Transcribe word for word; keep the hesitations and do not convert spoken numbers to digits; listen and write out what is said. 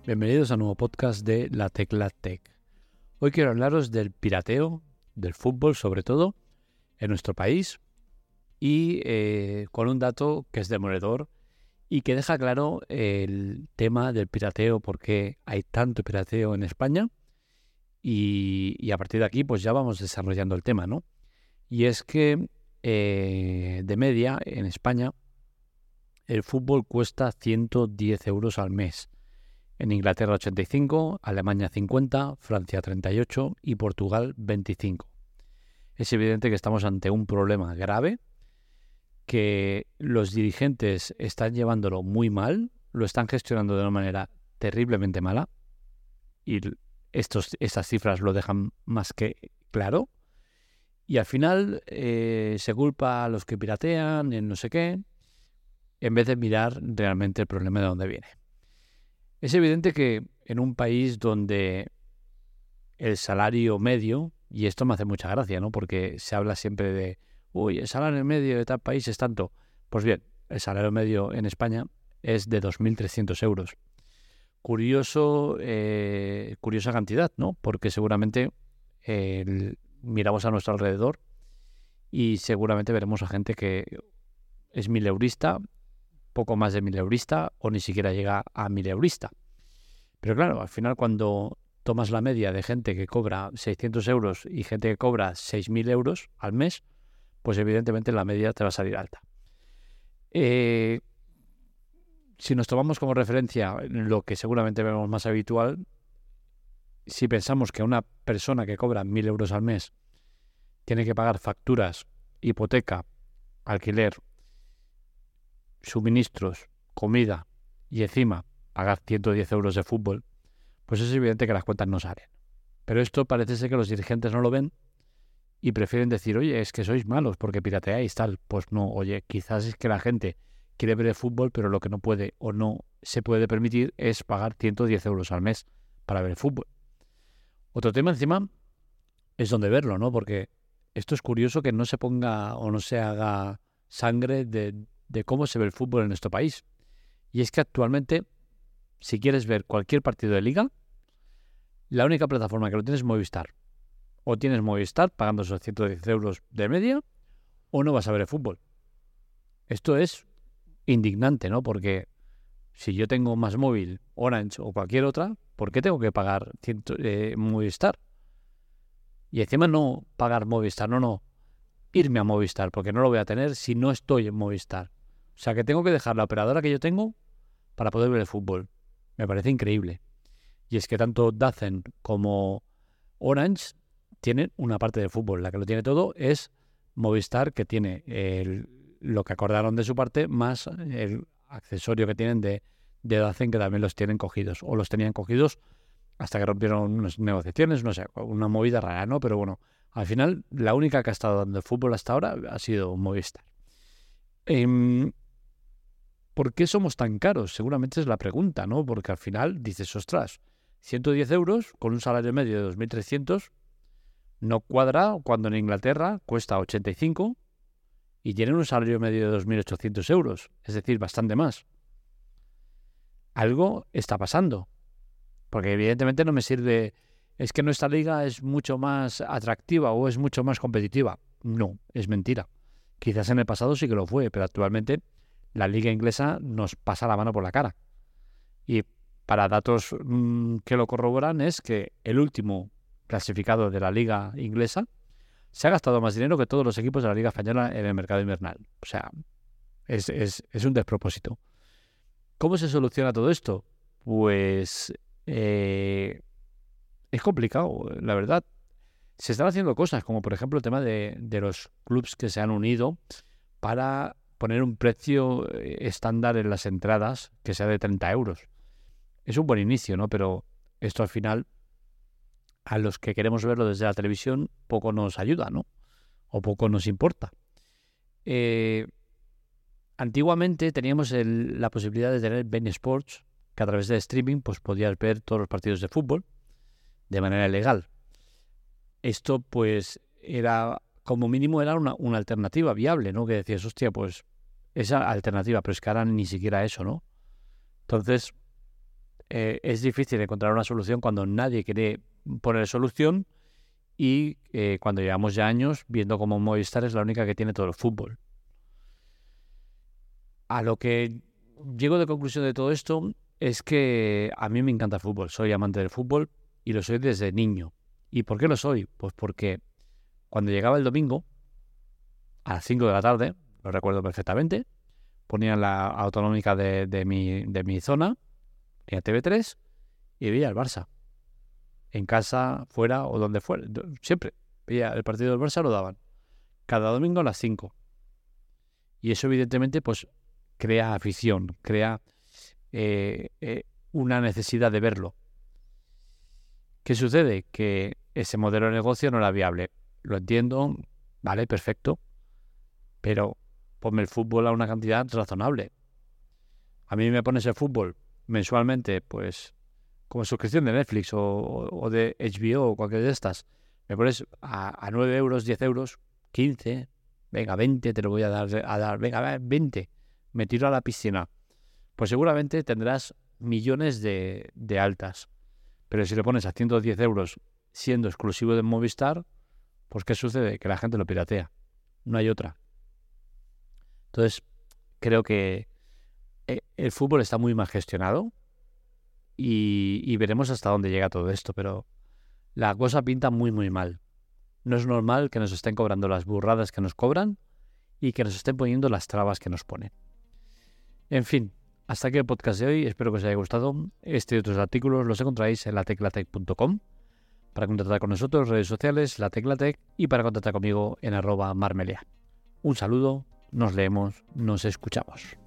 Bienvenidos a un nuevo podcast de La Tecla Tech. Hoy quiero hablaros del pirateo, del fútbol sobre todo, en nuestro país y eh, con un dato que es demoledor y que deja claro el tema del pirateo, por qué hay tanto pirateo en España y, y a partir de aquí pues ya vamos desarrollando el tema, ¿no? Y es que eh, de media en España el fútbol cuesta ciento diez euros al mes. En Inglaterra ochenta y cinco, Alemania cincuenta, Francia treinta y ocho y Portugal veinticinco. Es evidente que estamos ante un problema grave, que los dirigentes están llevándolo muy mal, lo están gestionando de una manera terriblemente mala y estos, estas cifras lo dejan más que claro. Y al final eh, se culpa a los que piratean, en no sé qué, en vez de mirar realmente el problema de dónde viene. Es evidente que en un país donde el salario medio, y esto me hace mucha gracia, ¿no? Porque se habla siempre de, uy, el salario medio de tal país es tanto. Pues bien, el salario medio en España es de dos mil trescientos euros. Curioso, eh, curiosa cantidad, ¿no? Porque seguramente eh, miramos a nuestro alrededor y seguramente veremos a gente que es mileurista, poco más de mileurista o ni siquiera llega a mileurista. Pero claro, al final cuando tomas la media de gente que cobra seiscientos euros y gente que cobra seis mil euros al mes, pues evidentemente la media te va a salir alta. Eh, si nos tomamos como referencia lo que seguramente vemos más habitual, si pensamos que una persona que cobra mil euros al mes tiene que pagar facturas, hipoteca, alquiler, suministros, comida y encima pagar ciento diez euros de fútbol, pues es evidente que las cuentas no salen. Pero esto parece ser que los dirigentes no lo ven y prefieren decir, oye, es que sois malos porque pirateáis tal. Pues no, oye, quizás es que la gente quiere ver el fútbol, pero lo que no puede o no se puede permitir es pagar ciento diez euros al mes para ver el fútbol. Otro tema encima es donde verlo, ¿no? Porque esto es curioso que no se ponga o no se haga sangre de, de cómo se ve el fútbol en nuestro país. Y es que actualmente, si quieres ver cualquier partido de liga, la única plataforma que lo tienes es Movistar. O tienes Movistar pagando esos ciento diez euros de media, o no vas a ver el fútbol. Esto es indignante, ¿no? Porque si yo tengo Más Móvil, Orange o cualquier otra, ¿por qué tengo que pagar ciento, eh, Movistar? Y encima no pagar Movistar, no, no. Irme a Movistar, porque no lo voy a tener si no estoy en Movistar. O sea que tengo que dejar la operadora que yo tengo para poder ver el fútbol. Me parece increíble. Y es que tanto Dazn como Orange tienen una parte de fútbol. La que lo tiene todo es Movistar, que tiene el, lo que acordaron de su parte, más el accesorio que tienen de, de Dazn, que también los tienen cogidos. O los tenían cogidos hasta que rompieron unas negociaciones, no sé, una movida rara, ¿no? Pero bueno, al final la única que ha estado dando el fútbol hasta ahora ha sido Movistar. Eh, ¿Por qué somos tan caros? Seguramente es la pregunta, ¿no? Porque al final dices, ostras, ciento diez euros con un salario medio de dos mil trescientos no cuadra cuando en Inglaterra cuesta ochenta y cinco y tienen un salario medio de dos mil ochocientos euros, es decir, bastante más. Algo está pasando, porque evidentemente no me sirve, es que nuestra liga es mucho más atractiva o es mucho más competitiva. No, es mentira. Quizás en el pasado sí que lo fue, pero actualmente la liga inglesa nos pasa la mano por la cara. Y para datos mmm, que lo corroboran es que el último clasificado de la liga inglesa se ha gastado más dinero que todos los equipos de la liga española en el mercado invernal. O sea, es, es, es un despropósito. ¿Cómo se soluciona todo esto? Pues eh, es complicado, la verdad. Se están haciendo cosas, como por ejemplo el tema de, de los clubs que se han unido para poner un precio estándar en las entradas que sea de treinta euros. Es un buen inicio, ¿no? Pero esto al final, a los que queremos verlo desde la televisión, poco nos ayuda, ¿no? O poco nos importa. Eh, antiguamente teníamos el, la posibilidad de tener beIN Sports, que a través de streaming pues podías ver todos los partidos de fútbol de manera legal. Esto pues era, como mínimo era una, una alternativa viable, ¿no? Que decías, hostia, pues esa alternativa, pero es que ahora ni siquiera eso, ¿no? Entonces, eh, es difícil encontrar una solución cuando nadie quiere poner solución y eh, cuando llevamos ya años viendo cómo Movistar es la única que tiene todo el fútbol. A lo que llego de conclusión de todo esto es que a mí me encanta el fútbol, soy amante del fútbol y lo soy desde niño. ¿Y por qué lo soy? Pues porque cuando llegaba el domingo, a las cinco de la tarde, lo recuerdo perfectamente, ponían la autonómica de, de, mi, de mi zona, ponía T V tres y veía el Barça. En casa, fuera o donde fuera, siempre veía el partido del Barça, lo daban. Cada domingo a las cinco. Y eso evidentemente pues crea afición, crea eh, eh, una necesidad de verlo. ¿Qué sucede? Que ese modelo de negocio no era viable. Lo entiendo, vale, perfecto, pero ponme el fútbol a una cantidad razonable. A mí me pones el fútbol mensualmente, pues como suscripción de Netflix o, o de H B O o cualquier de estas. Me pones a, a nueve euros, diez euros, quince, venga, veinte te lo voy a dar, a dar, venga, veinte, me tiro a la piscina. Pues seguramente tendrás millones de, de altas. Pero si le pones a ciento diez euros siendo exclusivo de Movistar, pues ¿qué sucede? Que la gente lo piratea. No hay otra. Entonces, creo que el fútbol está muy mal gestionado y, y veremos hasta dónde llega todo esto, pero la cosa pinta muy, muy mal. No es normal que nos estén cobrando las burradas que nos cobran y que nos estén poniendo las trabas que nos ponen. En fin, hasta aquí el podcast de hoy. Espero que os haya gustado. Este y otros artículos los encontráis en la teclatec punto com. Para contactar con nosotros, redes sociales, la Teclatec, y para contactar conmigo en arroba marmelia. Un saludo, nos leemos, nos escuchamos.